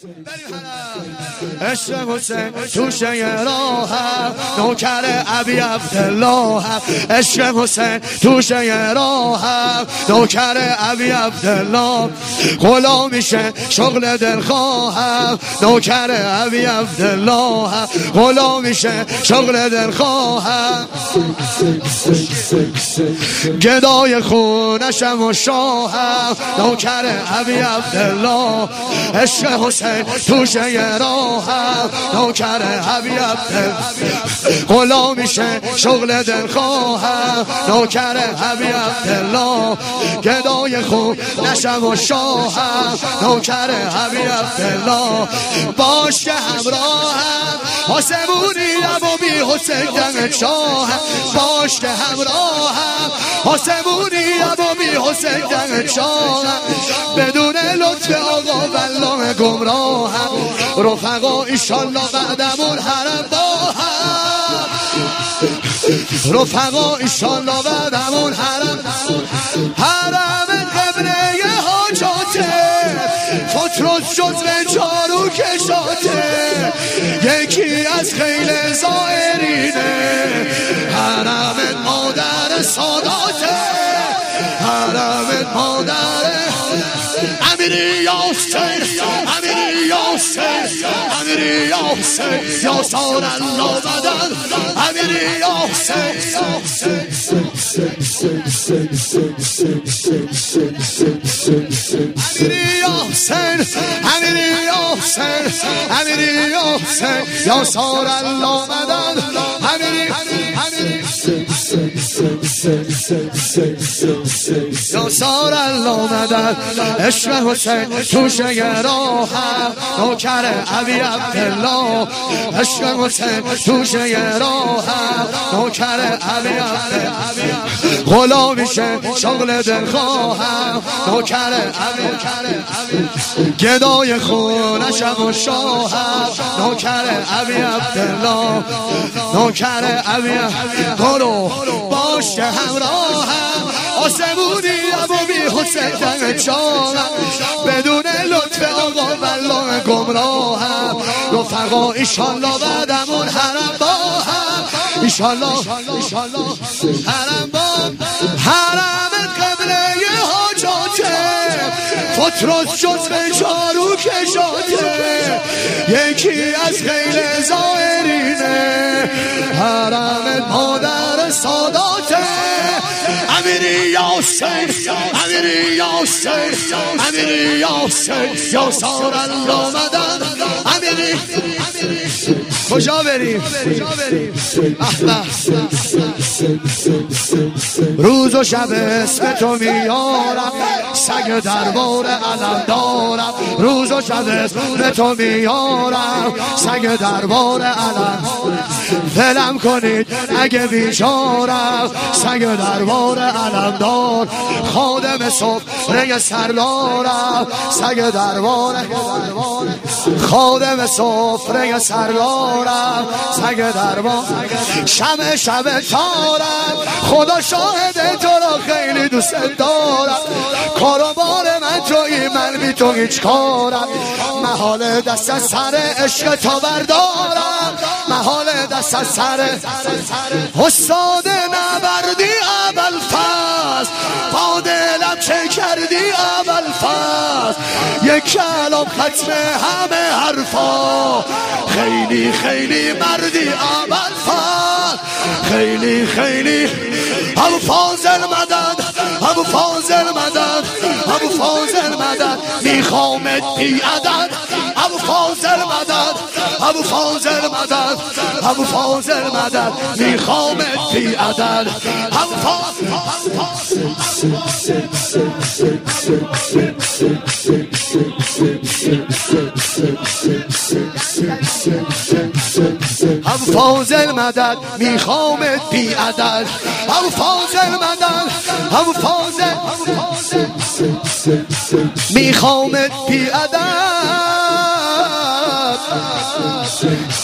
عشق حسین توشه راهم نوکر ابی عبدالله عشق حسین توشه راهم نوکر ابی عبدالله غلامیشه شغل دلخواهم نوکر ابی عبدالله غلامیشه شغل دلخواهم گدای خونشم و شاهم نوکر ابی عبدالله عشق حسین توشه راهم نوکر ابی عبدالله غلامیشه شغل دلخواهم نوکر ابی عبدالله گدای خونشم و شاهم نوکر ابی عبدالله باش که همراهم آسمونیم و بی حسین دم شاهم باش که همراهم آسمونیم و بی حسین دم شاهم بدون لطف آقا والله گمراهم رفقا ایشالله بعدمون حرم با هم رفقا ایشالله بعدمون حرم قبله حاجاته فترس جزو جارو کشاته یکی از خیل زائرینه حرم مادر ساداته حرم مادر امیری یا حسین امیری یا حسین امیری یا حسین یا سار الله بدن امیری یا حسین امیری یا حسین امیری یا حسین امیری یا حسین یا سار الله بدن امیری یا سار الله بدن عشق حسین توشه راهم نوکر ابی عبدالله عشق حسین توشه راهم نوکر ابی عبدالله غلامیشه شغل دلخواهم نوکر ابی گدای خونشم و شاهم نوکر ابی عبدالله نوکر ابی برو باش که همراهم آسمونی و بی حسین دم شاهم بدون لطف آقا والله گمراهم رفقا ایشالله بعدمون حرم با هم ایشالله حرم با حرم قبله حاجاته فترس جزو جارو کشاته یکی از خیل زائرینه حرم مادر ساداته امیری یا حسین امیری یا حسین امیری یا حسین یا سار الله مدن امیری کجا بریم روز و شب اسم تو میارم سگ دربار علم دارم روز و شب اسم تو میارم سگ دربار علم فلم کنید اگه بیچارم سگ دربار علم دار خادم سفره سردارم سگ دربار خادم سفره سردارم سگ دربار شب تارم خدا شاهد تو را خیلی دوست دارم کاروبار من تویی من بی تو هیچ کارم محال دست از سر عشق تو بردارم محال دست از سر استاد نبردی اول فاز با دلم چه کردی اول فاز یک کلام ختم همه حرفا خیلی خیلی مردی اول فاز خیلی ابو فاضل مدد ابو فاضل مدد ابو فاضل مدد میخوامت بی عدد ابو فاضل مدد ابو فاضل مدد ابو فاضل مدد میخوامت بی عدد ابو فاضل ابو فاضل مدد میخوامت بی عدد ابو فاضل مدد ابو فاضل میخوامت بی عدد